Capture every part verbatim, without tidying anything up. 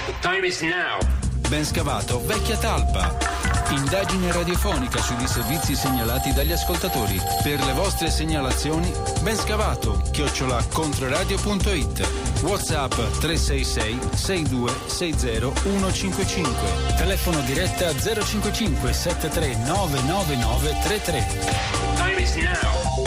Time is now. Ben scavato, vecchia talpa. Indagine radiofonica sui disservizi segnalati dagli ascoltatori. Per le vostre segnalazioni, ben scavato, chiocciola controradio punto it. WhatsApp tre sei sei sei due sei zero uno cinque cinque. Telefono diretta zero cinque cinque sette tre nove nove nove tre tre. Time is now.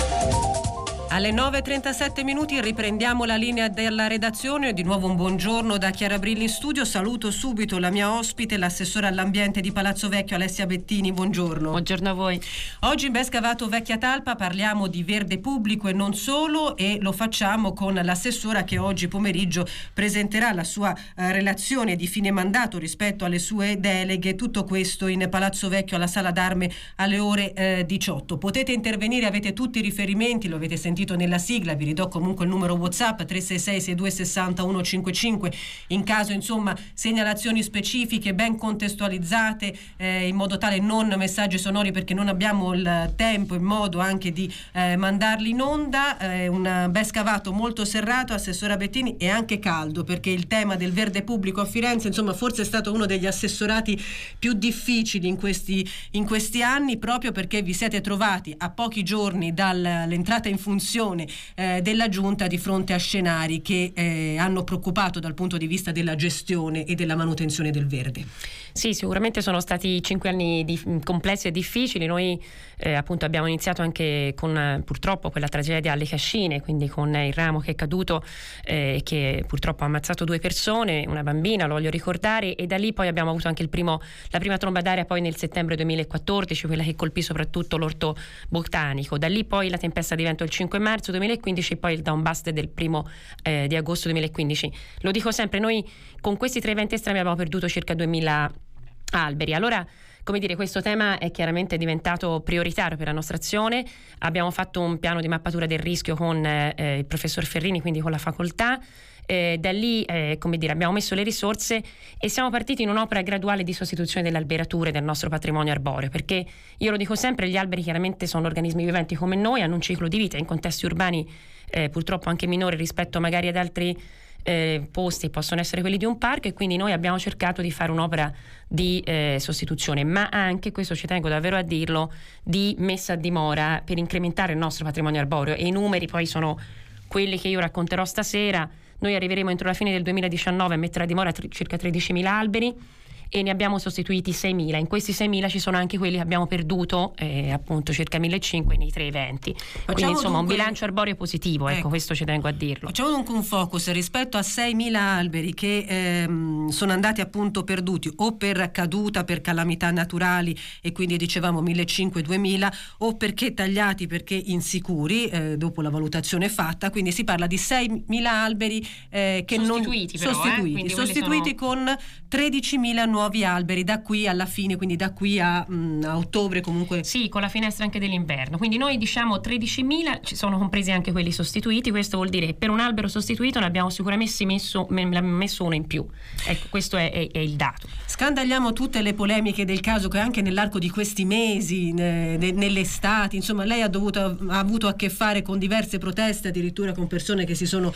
Alle nove e trentasette minuti riprendiamo la linea della redazione. Di nuovo un buongiorno da Chiara Brilli in studio. Saluto subito la mia ospite, l'assessora all'ambiente di Palazzo Vecchio, Alessia Bettini. Buongiorno. Buongiorno a voi. Oggi in Ben Scavato Vecchia Talpa parliamo di verde pubblico e non solo, e lo facciamo con l'assessora che oggi pomeriggio presenterà la sua eh, relazione di fine mandato rispetto alle sue deleghe. Tutto questo in Palazzo Vecchio alla Sala d'Arme alle ore eh, diciotto. Potete intervenire, avete tutti i riferimenti, lo avete sentito nella sigla, vi ridò comunque il numero WhatsApp tre sei sei sei due sei zero uno cinque cinque in caso insomma segnalazioni specifiche ben contestualizzate, eh, in modo tale non messaggi sonori, perché non abbiamo il tempo e modo anche di eh, mandarli in onda. Eh, un ben scavato molto serrato, assessora Bettini, e anche caldo, perché il tema del verde pubblico a Firenze insomma forse è stato uno degli assessorati più difficili in questi, in questi anni, proprio perché vi siete trovati a pochi giorni dall'entrata in funzione Eh, della giunta di fronte a scenari che eh, hanno preoccupato dal punto di vista della gestione e della manutenzione del verde. Sì, sicuramente sono stati cinque anni di, complessi e difficili. Noi eh, appunto abbiamo iniziato anche con eh, purtroppo quella tragedia alle Cascine, quindi con eh, il ramo che è caduto e eh, che purtroppo ha ammazzato due persone, una bambina, lo voglio ricordare, e da lì poi abbiamo avuto anche il primo, la prima tromba d'aria poi nel settembre duemilaquattordici, quella che colpì soprattutto l'orto botanico. Da lì poi la tempesta di vento il cinque marzo duemilaquindici e poi il downburst del primo eh, di agosto duemilaquindici. Lo dico sempre, noi con questi tre eventi estremi abbiamo perduto circa duemila alberi. Allora, come dire, questo tema è chiaramente diventato prioritario per la nostra azione. Abbiamo fatto un piano di mappatura del rischio con eh, il professor Ferrini, quindi con la facoltà. Eh, da lì eh, come dire, abbiamo messo le risorse e siamo partiti in un'opera graduale di sostituzione delle alberature del nostro patrimonio arboreo, perché io lo dico sempre, gli alberi chiaramente sono organismi viventi come noi, hanno un ciclo di vita in contesti urbani eh, purtroppo anche minore rispetto magari ad altri eh, posti, possono essere quelli di un parco, e quindi noi abbiamo cercato di fare un'opera di eh, sostituzione, ma anche, questo ci tengo davvero a dirlo, di messa a dimora per incrementare il nostro patrimonio arboreo, e i numeri poi sono quelli che io racconterò stasera. Noi arriveremo entro la fine del duemiladiciannove a mettere a dimora tr- circa tredicimila alberi e ne abbiamo sostituiti seimila. In questi seimila ci sono anche quelli che abbiamo perduto, eh, appunto circa millecinquecento nei tre eventi. Facciamo Quindi insomma dunque un bilancio arboreo positivo, ecco, ecco, questo ci tengo a dirlo. Facciamo dunque un focus rispetto a seimila alberi che ehm, sono andati appunto perduti o per caduta, per calamità naturali, e quindi dicevamo millecinquecento duemila, o perché tagliati perché insicuri eh, dopo la valutazione fatta. Quindi si parla di seimila alberi eh, che sostituiti non però, sostituiti, eh? sostituiti sono... con tredicimila nuovi alberi da qui alla fine, quindi da qui a, mh, a ottobre comunque. Sì, con la finestra anche dell'inverno. Quindi noi diciamo tredicimila, ci sono compresi anche quelli sostituiti. Questo vuol dire che per un albero sostituito ne abbiamo sicuramente messo, messo uno in più. Ecco, questo è, è, è il dato. Scandagliamo tutte le polemiche del caso che anche nell'arco di questi mesi, ne, ne, nell'estate, insomma, lei ha dovuto ha avuto a che fare con diverse proteste, addirittura con persone che si sono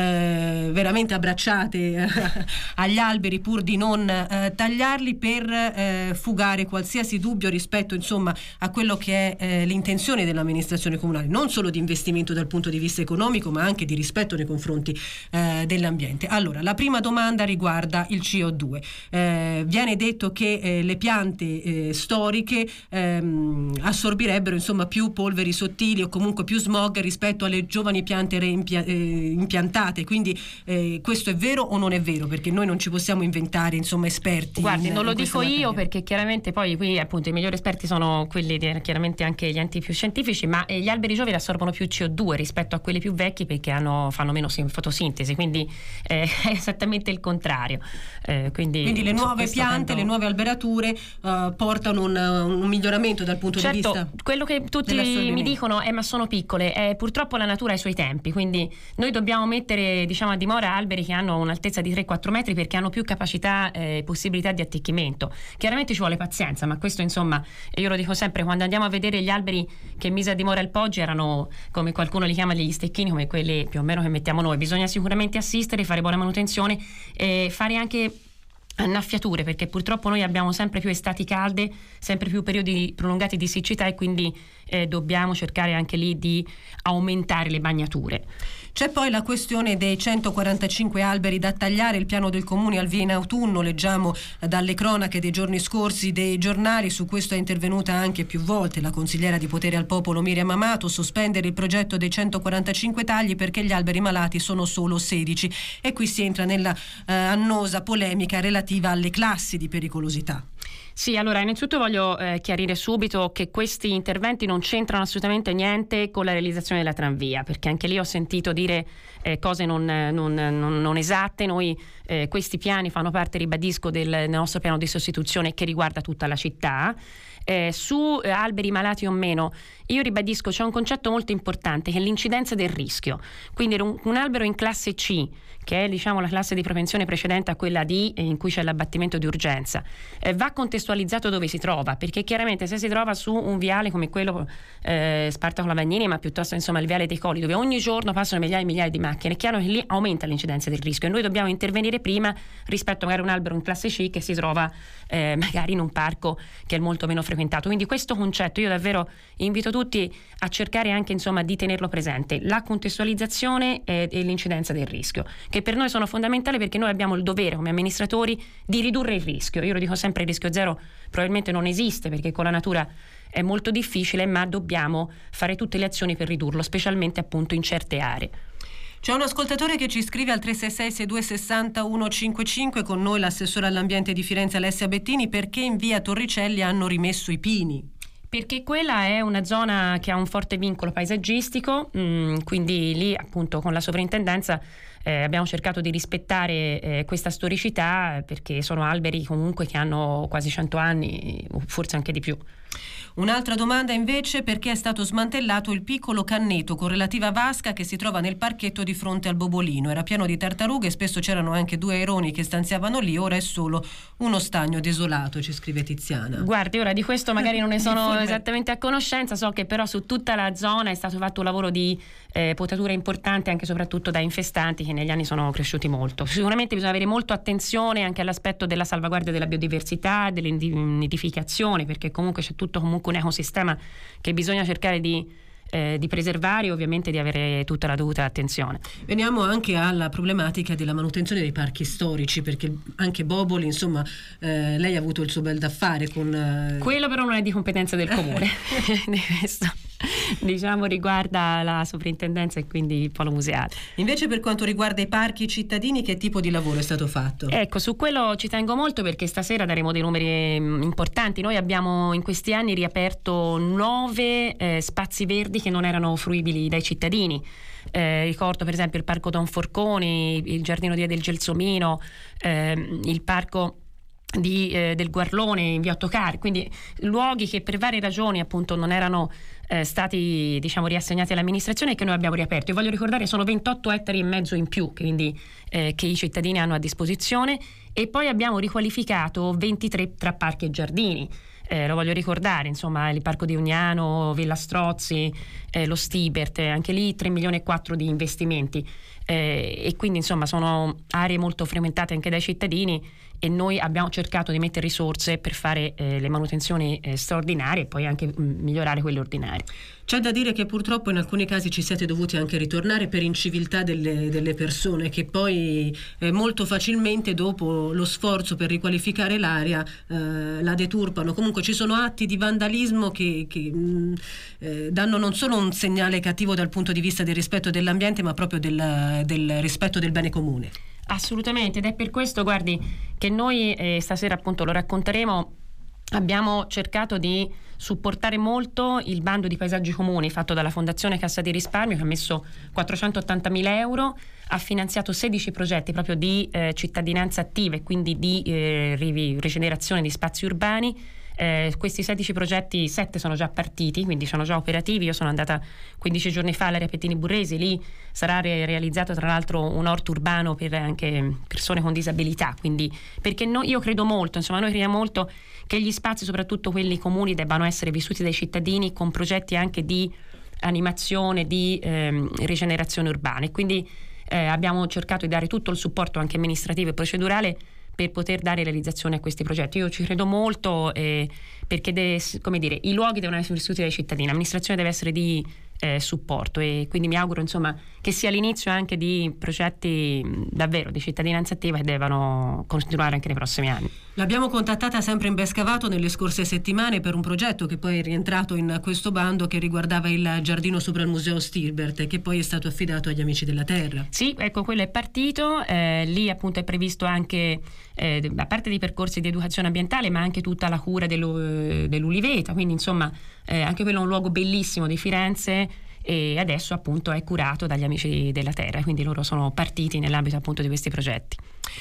eh, veramente abbracciate eh, agli alberi pur di non eh, tagliarli, per eh, fugare qualsiasi dubbio rispetto insomma a quello che è eh, l'intenzione dell'amministrazione comunale, non solo di investimento dal punto di vista economico, ma anche di rispetto nei confronti eh, dell'ambiente. Allora, la prima domanda riguarda il C O due. Eh, viene detto che eh, le piante eh, storiche ehm, assorbirebbero insomma più polveri sottili o comunque più smog rispetto alle giovani piante reimpia- eh, impiantate, quindi eh, questo è vero o non è vero? Perché noi non ci possiamo inventare insomma esperti. Guardi, in, non lo in dico materia. io, perché chiaramente poi qui appunto i migliori esperti sono quelli di, chiaramente anche gli enti più scientifici, ma eh, gli alberi giovani assorbono più C O due rispetto a quelli più vecchi perché hanno, fanno meno sim- fotosintesi, quindi eh, è esattamente il contrario. Eh, quindi, quindi le nuove piante, tanto... le nuove alberature uh, portano un, un miglioramento dal punto certo, di vista. Quello che tutti mi dicono è ma sono piccole, eh, purtroppo la natura ha i suoi tempi, quindi noi dobbiamo mettere diciamo a dimora alberi che hanno un'altezza di tre quattro metri perché hanno più capacità e eh, possibilità di attecchimento. Chiaramente ci vuole pazienza, ma questo insomma io lo dico sempre, quando andiamo a vedere gli alberi che mise a dimora il Poggi erano, come qualcuno li chiama, degli stecchini, come quelli più o meno che mettiamo noi. Bisogna sicuramente assistere, fare buona manutenzione e fare anche annaffiature, perché purtroppo noi abbiamo sempre più estati calde, sempre più periodi prolungati di siccità e quindi eh, dobbiamo cercare anche lì di aumentare le bagnature. C'è poi la questione dei centoquarantacinque alberi da tagliare, il piano del Comune al via in autunno, leggiamo dalle cronache dei giorni scorsi dei giornali, su questo è intervenuta anche più volte la consigliera di Potere al Popolo Miriam Amato, sospendere il progetto dei centoquarantacinque tagli perché gli alberi malati sono solo sedici, e qui si entra nella eh, annosa polemica relativa alle classi di pericolosità. Sì, allora innanzitutto voglio eh, chiarire subito che questi interventi non c'entrano assolutamente niente con la realizzazione della tranvia, perché anche lì ho sentito dire eh, cose non, non, non, non esatte. Noi eh, questi piani fanno parte, ribadisco, del nostro piano di sostituzione che riguarda tutta la città. Eh, su eh, alberi malati o meno, io ribadisco, c'è un concetto molto importante che è l'incidenza del rischio. Quindi un, un albero in classe C, che è diciamo la classe di propensione precedente a quella D, in cui c'è l'abbattimento di urgenza, eh, va contestualizzato dove si trova, perché chiaramente se si trova su un viale come quello eh, Spartaco Lavagnini, ma piuttosto insomma il viale dei Colli, dove ogni giorno passano migliaia e migliaia di macchine, è chiaro che lì aumenta l'incidenza del rischio e noi dobbiamo intervenire prima rispetto magari a un albero in classe C che si trova eh, magari in un parco che è molto meno frequentato. Quindi questo concetto io davvero invito tutti a cercare anche insomma di tenerlo presente, la contestualizzazione e, e l'incidenza del rischio, che per noi sono fondamentali, perché noi abbiamo il dovere come amministratori di ridurre il rischio. Io lo dico sempre, il rischio zero probabilmente non esiste, perché con la natura è molto difficile, ma dobbiamo fare tutte le azioni per ridurlo, specialmente appunto in certe aree. C'è un ascoltatore che ci scrive al tre sei sei sei due sei zero uno cinque cinque, con noi l'assessore all'ambiente di Firenze Alessia Bettini: perché in via Torricelli hanno rimesso i pini? Perché quella è una zona che ha un forte vincolo paesaggistico, mh, quindi lì appunto con la sovrintendenza eh, abbiamo cercato di rispettare eh, questa storicità, perché sono alberi comunque che hanno quasi cento anni, forse anche di più. Un'altra domanda invece: perché è stato smantellato il piccolo canneto con relativa vasca che si trova nel parchetto di fronte al Bobolino? Era pieno di tartarughe, spesso c'erano anche due aironi che stanziavano lì, ora è solo uno stagno desolato, ci scrive Tiziana. Guardi, ora di questo magari non ne sono esattamente a conoscenza, so che però su tutta la zona è stato fatto un lavoro di eh, potatura importante, anche e soprattutto da infestanti che negli anni sono cresciuti molto. Sicuramente bisogna avere molto attenzione anche all'aspetto della salvaguardia della biodiversità, dell'nidificazione, perché comunque c'è tutto comunque un ecosistema che bisogna cercare di, eh, di preservare, e ovviamente di avere tutta la dovuta attenzione. Veniamo anche alla problematica della manutenzione dei parchi storici, perché anche Boboli, insomma, eh, lei ha avuto il suo bel da fare con... Eh... Quello però non è di competenza del Comune, questo diciamo riguarda la sovrintendenza e quindi il polo museale. Invece per quanto riguarda i parchi cittadini, che tipo di lavoro è stato fatto? Ecco, su quello ci tengo molto, perché stasera daremo dei numeri importanti. Noi abbiamo in questi anni riaperto nove eh, spazi verdi che non erano fruibili dai cittadini. Eh, ricordo per esempio il parco Don Forconi, il giardino di del Gelsomino, eh, il parco Di, eh, del Guarlone in via Ottocari, quindi luoghi che per varie ragioni appunto non erano eh, stati diciamo riassegnati all'amministrazione e che noi abbiamo riaperto. Io voglio ricordare sono ventotto ettari e mezzo in più, quindi eh, che i cittadini hanno a disposizione, e poi abbiamo riqualificato ventitré tra parchi e giardini. Eh, lo voglio ricordare, insomma, il Parco di Ugnano, Villa Strozzi, eh, lo Stibert, eh, anche lì tre milioni e quattro di investimenti, eh, e quindi insomma sono aree molto frequentate anche dai cittadini, e noi abbiamo cercato di mettere risorse per fare eh, le manutenzioni eh, straordinarie e poi anche mh, migliorare quelle ordinarie. C'è da dire che purtroppo in alcuni casi ci siete dovuti anche ritornare per inciviltà delle, delle persone, che poi eh, molto facilmente dopo lo sforzo per riqualificare l'area eh, la deturpano. Comunque ci sono atti di vandalismo che, che mh, eh, danno non solo un segnale cattivo dal punto di vista del rispetto dell'ambiente, ma proprio del, del rispetto del bene comune. Assolutamente, ed è per questo, guardi, che noi eh, stasera appunto lo racconteremo, abbiamo cercato di supportare molto il bando di paesaggi comuni fatto dalla Fondazione Cassa di Risparmio, che ha messo quattrocentottantamila euro, ha finanziato sedici progetti proprio di eh, cittadinanza attiva e quindi di eh, rigenerazione di spazi urbani. Eh, questi sedici progetti, sette sono già partiti, quindi sono già operativi. Io sono andata quindici giorni fa all'area Pettini Burresi, lì sarà re- realizzato tra l'altro un orto urbano per anche persone con disabilità, quindi perché no, io credo molto, insomma noi crediamo molto che gli spazi, soprattutto quelli comuni, debbano essere vissuti dai cittadini con progetti anche di animazione, di ehm, rigenerazione urbana, e quindi eh, abbiamo cercato di dare tutto il supporto anche amministrativo e procedurale per poter dare realizzazione a questi progetti. Io ci credo molto eh, perché deve, come dire, i luoghi devono essere vissuti dai cittadini, l'amministrazione deve essere di eh, supporto, e quindi mi auguro insomma che sia l'inizio anche di progetti davvero di cittadinanza attiva che devono continuare anche nei prossimi anni. L'abbiamo contattata sempre in Bescavato nelle scorse settimane per un progetto che poi è rientrato in questo bando, che riguardava il giardino sopra il museo Stilbert, che poi è stato affidato agli Amici della Terra. Sì, ecco, quello è partito, eh, lì appunto è previsto anche eh, a parte dei percorsi di educazione ambientale, ma anche tutta la cura dello, dell'uliveta, quindi insomma eh, anche quello è un luogo bellissimo di Firenze, e adesso appunto è curato dagli Amici della Terra, quindi loro sono partiti nell'ambito appunto di questi progetti.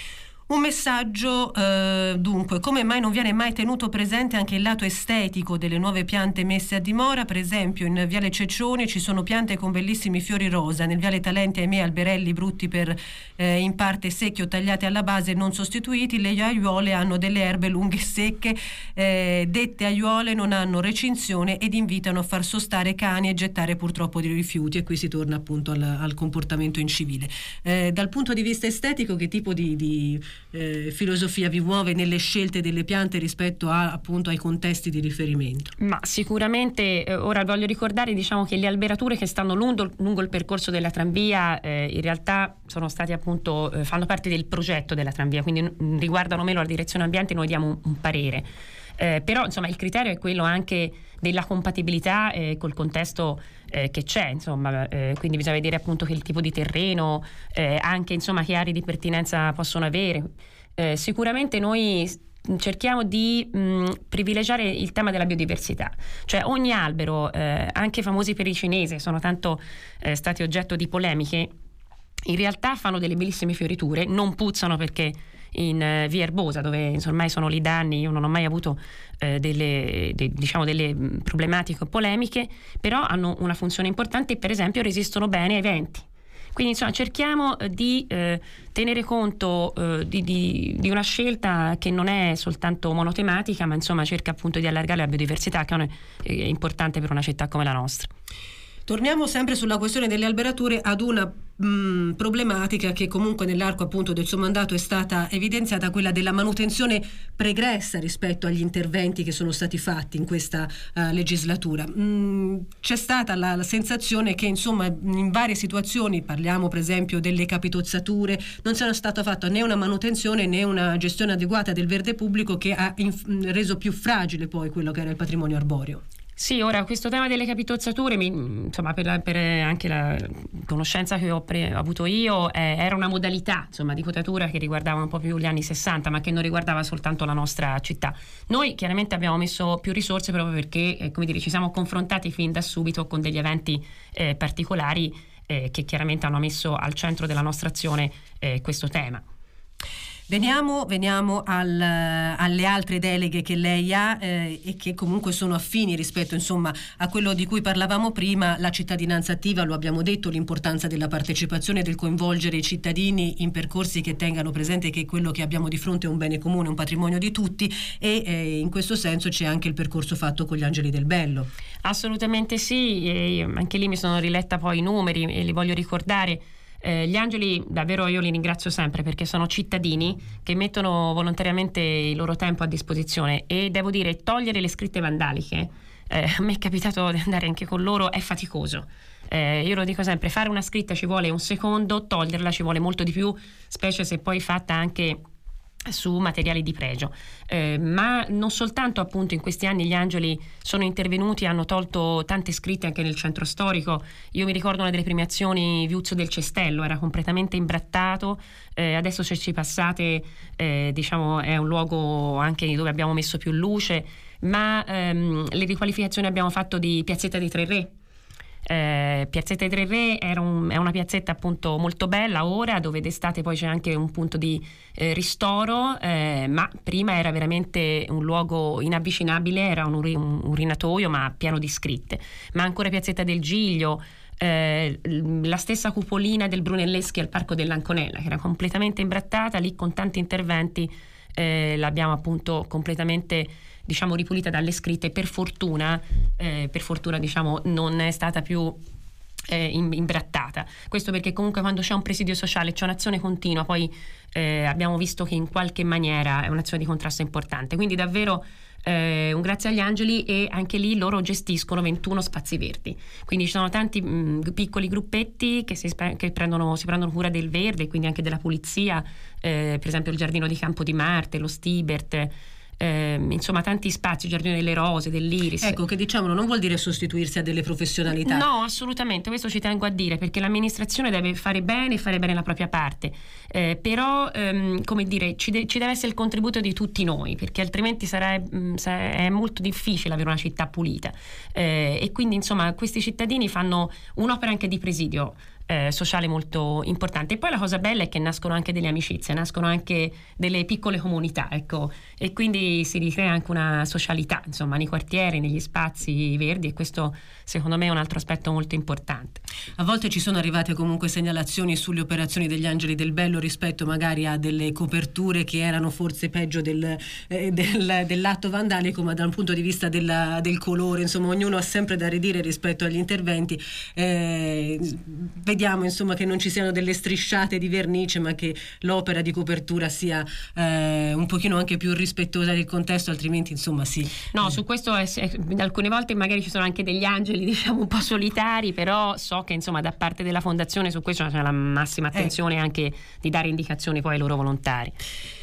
Un messaggio eh, dunque: come mai non viene mai tenuto presente anche il lato estetico delle nuove piante messe a dimora? Per esempio in Viale Ceccione ci sono piante con bellissimi fiori rosa, nel Viale Talenti ahimè alberelli brutti per eh, in parte secchi o tagliati alla base e non sostituiti. Le aiuole hanno delle erbe lunghe e secche, eh, dette aiuole non hanno recinzione ed invitano a far sostare cani e gettare purtroppo dei rifiuti, e qui si torna appunto al, al comportamento incivile. Eh, dal punto di vista estetico, che tipo di, di Eh, filosofia vi muove nelle scelte delle piante rispetto a, appunto ai contesti di riferimento? Ma sicuramente eh, ora voglio ricordare diciamo che le alberature che stanno lungo, lungo il percorso della tranvia eh, in realtà sono stati appunto eh, fanno parte del progetto della tranvia, quindi n- riguardano meno la direzione ambiente, noi diamo un, un parere. Eh, però insomma il criterio è quello anche della compatibilità eh, col contesto eh, che c'è, insomma, eh, quindi bisogna vedere appunto che il tipo di terreno, eh, anche insomma che aree di pertinenza possono avere. Eh, sicuramente noi cerchiamo di mh, privilegiare il tema della biodiversità, cioè ogni albero, eh, anche famosi per i cinesi, sono tanto eh, stati oggetto di polemiche, in realtà fanno delle bellissime fioriture, non puzzano perché in uh, via Erbosa, dove ormai sono lì da anni, io non ho mai avuto uh, delle, de, diciamo delle problematiche o polemiche, però hanno una funzione importante e per esempio resistono bene ai venti. Quindi insomma cerchiamo di eh, tenere conto eh, di, di, di una scelta che non è soltanto monotematica, ma insomma cerca appunto di allargare la biodiversità, che è importante per una città come la nostra. Torniamo sempre sulla questione delle alberature ad una mh, problematica che comunque nell'arco appunto del suo mandato è stata evidenziata, quella della manutenzione pregressa rispetto agli interventi che sono stati fatti in questa uh, legislatura. Mh, c'è stata la, la sensazione che insomma in varie situazioni, parliamo per esempio delle capitozzature, non sia stata fatta né una manutenzione né una gestione adeguata del verde pubblico, che ha inf- reso più fragile poi quello che era il patrimonio arboreo. Sì, ora questo tema delle capitozzature, mi, insomma, per, la, per anche la conoscenza che ho pre, avuto io, eh, era una modalità insomma di potatura che riguardava un po' più gli anni sessanta, ma che non riguardava soltanto la nostra città. Noi chiaramente abbiamo messo più risorse proprio perché, eh, come dire, ci siamo confrontati fin da subito con degli eventi eh, particolari eh, che chiaramente hanno messo al centro della nostra azione eh, questo tema. Veniamo, veniamo al, alle altre deleghe che lei ha eh, e che comunque sono affini rispetto insomma a quello di cui parlavamo prima, la cittadinanza attiva. Lo abbiamo detto, l'importanza della partecipazione, del coinvolgere i cittadini in percorsi che tengano presente che quello che abbiamo di fronte è un bene comune, un patrimonio di tutti, e eh, in questo senso c'è anche il percorso fatto con gli Angeli del Bello. Assolutamente sì, e anche lì mi sono riletta poi i numeri e li voglio ricordare. Eh, gli Angeli davvero io li ringrazio sempre perché sono cittadini che mettono volontariamente il loro tempo a disposizione, e devo dire, togliere le scritte vandaliche, eh, a me è capitato di andare anche con loro, è faticoso. Eh, io lo dico sempre, fare una scritta ci vuole un secondo, toglierla ci vuole molto di più, specie se poi fatta anche su materiali di pregio, eh, ma non soltanto appunto in questi anni gli Angeli sono intervenuti, hanno tolto tante scritte anche nel centro storico. Io mi ricordo una delle premiazioni Viuzzo del Cestello, era completamente imbrattato, eh, adesso se ci passate eh, diciamo è un luogo anche dove abbiamo messo più luce, ma ehm, le riqualificazioni abbiamo fatto di Piazzetta dei Tre Re. Eh, Piazzetta dei Tre Re era un, è una piazzetta appunto molto bella ora, dove d'estate poi c'è anche un punto di eh, ristoro, eh, ma prima era veramente un luogo inavvicinabile, era un, uri, un urinatoio ma pieno di scritte. Ma ancora Piazzetta del Giglio, eh, la stessa cupolina del Brunelleschi al Parco dell'Anconella, che era completamente imbrattata, lì con tanti interventi eh, l'abbiamo appunto completamente diciamo ripulita dalle scritte. Per fortuna eh, per fortuna diciamo non è stata più eh, imbrattata. Questo perché comunque quando c'è un presidio sociale, c'è un'azione continua, poi eh, abbiamo visto che in qualche maniera è un'azione di contrasto importante. Quindi davvero Eh, un grazie agli angeli, e anche lì loro gestiscono ventuno spazi verdi, quindi ci sono tanti mh, piccoli gruppetti che, si, che prendono, si prendono cura del verde, quindi anche della pulizia, eh, per esempio il giardino di Campo di Marte, lo Stibert, eh, insomma tanti spazi, il giardino delle rose, dell'iris. Ecco, che diciamolo, non vuol dire sostituirsi a delle professionalità. No, assolutamente, questo ci tengo a dire, perché l'amministrazione deve fare bene e fare bene la propria parte, eh, però ehm, come dire, ci, de- ci deve essere il contributo di tutti noi, perché altrimenti sarà, mh, sarà è molto difficile avere una città pulita, eh, e quindi insomma questi cittadini fanno un'opera anche di presidio Eh, sociale molto importante. E poi la cosa bella è che nascono anche delle amicizie, nascono anche delle piccole comunità, ecco, e quindi si ricrea anche una socialità, insomma, nei quartieri, negli spazi verdi, e questo secondo me è un altro aspetto molto importante. A volte ci sono arrivate comunque segnalazioni sulle operazioni degli Angeli del Bello rispetto magari a delle coperture che erano forse peggio del, eh, del, dell'atto vandalico, ma dal punto di vista della, del colore, insomma, ognuno ha sempre da ridire rispetto agli interventi. Eh, vediamo insomma che non ci siano delle strisciate di vernice, ma che l'opera di copertura sia eh, un pochino anche più rispettosa del contesto, altrimenti insomma sì. No, su questo è, è, alcune volte magari ci sono anche degli angeli, diciamo, un po' solitari, però so che insomma da parte della fondazione su questo c'è la massima attenzione, eh. anche di dare indicazioni poi ai loro volontari.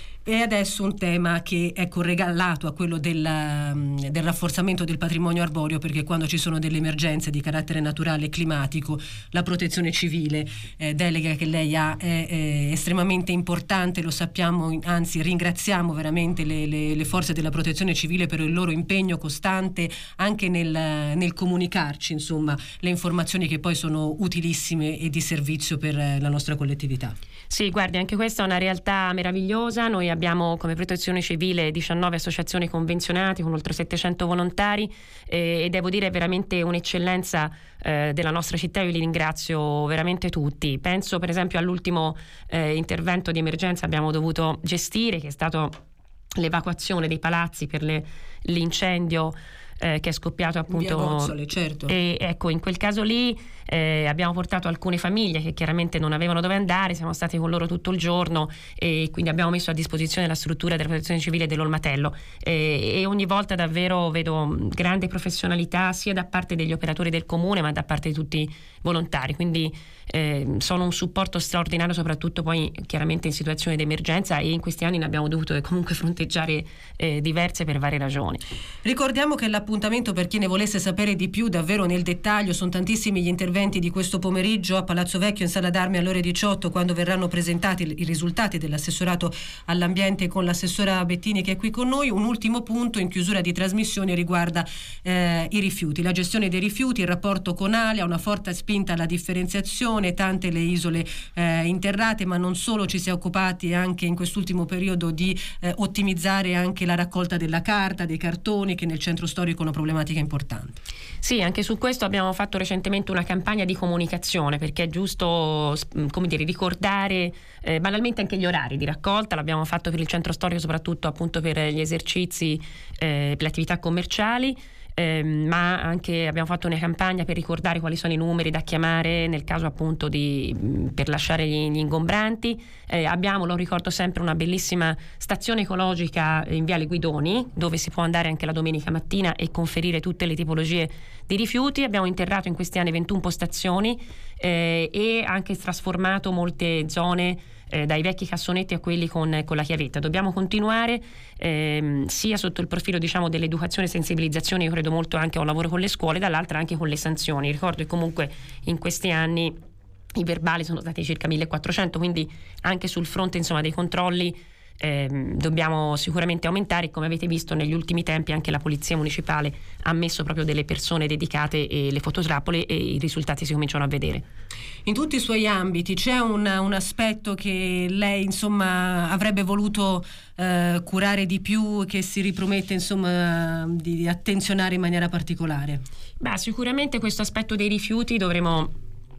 E adesso un tema che è correlato a quello del, del rafforzamento del patrimonio arboreo, perché quando ci sono delle emergenze di carattere naturale e climatico, la protezione civile, eh, delega che lei ha, è, è estremamente importante, lo sappiamo, anzi ringraziamo veramente le, le, le forze della protezione civile per il loro impegno costante anche nel, nel comunicarci insomma le informazioni che poi sono utilissime e di servizio per la nostra collettività. Sì, guardi, anche questa è una realtà meravigliosa. Noi abbiamo come protezione civile diciannove associazioni convenzionate con oltre settecento volontari, eh, e devo dire è veramente un'eccellenza eh, della nostra città. Io li ringrazio veramente tutti. Penso per esempio all'ultimo eh, intervento di emergenza abbiamo dovuto gestire, che è stato l'evacuazione dei palazzi per le, l'incendio Eh, che è scoppiato appunto via Gozzole, certo. E ecco, in quel caso lì eh, abbiamo portato alcune famiglie che chiaramente non avevano dove andare, siamo stati con loro tutto il giorno, e quindi abbiamo messo a disposizione la struttura della protezione civile dell'Olmatello, e, e ogni volta davvero vedo grande professionalità sia da parte degli operatori del comune ma da parte di tutti i volontari, quindi eh, sono un supporto straordinario, soprattutto poi chiaramente in situazioni di emergenza, e in questi anni ne abbiamo dovuto comunque fronteggiare eh, diverse per varie ragioni. Ricordiamo che l'appuntamento, per chi ne volesse sapere di più davvero nel dettaglio, sono tantissimi gli interventi di questo pomeriggio a Palazzo Vecchio in Sala d'Armi alle ore diciotto, quando verranno presentati i risultati dell'assessorato all'ambiente con l'assessora Bettini che è qui con noi. Un ultimo punto in chiusura di trasmissione riguarda eh, i rifiuti, la gestione dei rifiuti, il rapporto con Alia, una forte spinta alla differenziazione, tante le isole eh, interrate, ma non solo, ci si è occupati anche in quest'ultimo periodo di eh, ottimizzare anche la raccolta della carta, dei cartoni, che nel centro storico una problematica importante. Sì, anche su questo abbiamo fatto recentemente una campagna di comunicazione, perché è giusto, come dire, ricordare eh, banalmente anche gli orari di raccolta. L'abbiamo fatto per il centro storico, soprattutto appunto per gli esercizi, eh, per le attività commerciali. Eh, ma anche abbiamo fatto una campagna per ricordare quali sono i numeri da chiamare nel caso appunto di per lasciare gli, gli ingombranti. Eh, abbiamo, lo ricordo sempre, una bellissima stazione ecologica in Viale Guidoni, dove si può andare anche la domenica mattina e conferire tutte le tipologie di rifiuti. Abbiamo interrato in questi anni ventuno postazioni eh, e anche trasformato molte zone Eh, dai vecchi cassonetti a quelli con, con la chiavetta. Dobbiamo continuare ehm, sia sotto il profilo, diciamo, dell'educazione e sensibilizzazione, io credo molto anche a un lavoro con le scuole, dall'altra anche con le sanzioni. Ricordo che comunque in questi anni i verbali sono stati circa millequattrocento, quindi anche sul fronte insomma dei controlli Eh, dobbiamo sicuramente aumentare. Come avete visto negli ultimi tempi anche la Polizia Municipale ha messo proprio delle persone dedicate e le fototrappole, e i risultati si cominciano a vedere. In tutti i suoi ambiti c'è un, un aspetto che lei insomma avrebbe voluto eh, curare di più, che si ripromette insomma di, di attenzionare in maniera particolare? Beh, sicuramente questo aspetto dei rifiuti dovremo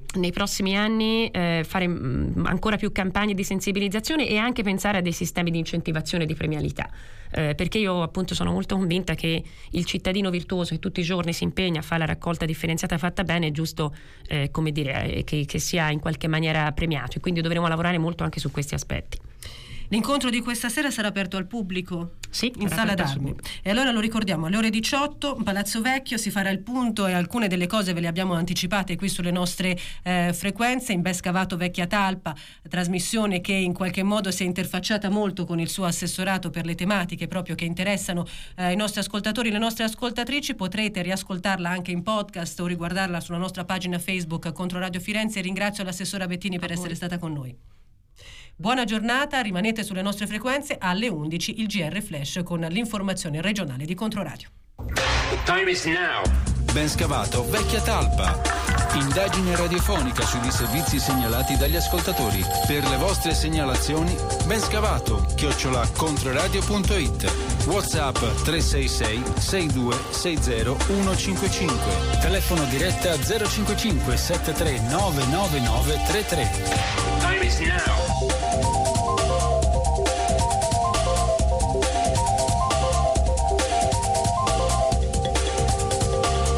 nei prossimi anni eh, fare mh, ancora più campagne di sensibilizzazione e anche pensare a dei sistemi di incentivazione e di premialità, eh, perché io appunto sono molto convinta che il cittadino virtuoso che tutti i giorni si impegna a fare la raccolta differenziata fatta bene è giusto eh, come dire, eh, che, che sia in qualche maniera premiato, e quindi dovremo lavorare molto anche su questi aspetti. L'incontro di questa sera sarà aperto al pubblico? Sì, in Sala d'Armi. E allora lo ricordiamo, alle ore diciotto, Palazzo Vecchio, si farà il punto, e alcune delle cose ve le abbiamo anticipate qui sulle nostre eh, frequenze. In Ben Scavato Vecchia Talpa, trasmissione che in qualche modo si è interfacciata molto con il suo assessorato per le tematiche proprio che interessano eh, i nostri ascoltatori e le nostre ascoltatrici. Potrete riascoltarla anche in podcast o riguardarla sulla nostra pagina Facebook Controradio Firenze. Ringrazio l'assessora Bettini per essere stata con noi. Buona giornata, rimanete sulle nostre frequenze. Alle undici il G R Flash con l'informazione regionale di Controradio. The time is now. Ben Scavato Vecchia Talpa. Indagine radiofonica sui disservizi segnalati dagli ascoltatori. Per le vostre segnalazioni, Ben Scavato chiocciola controradio punto it. WhatsApp tre sei sei sei due sei zero uno cinque cinque. Telefono diretta zero cinque cinque sette tre nove nove nove tre tre. Time is now.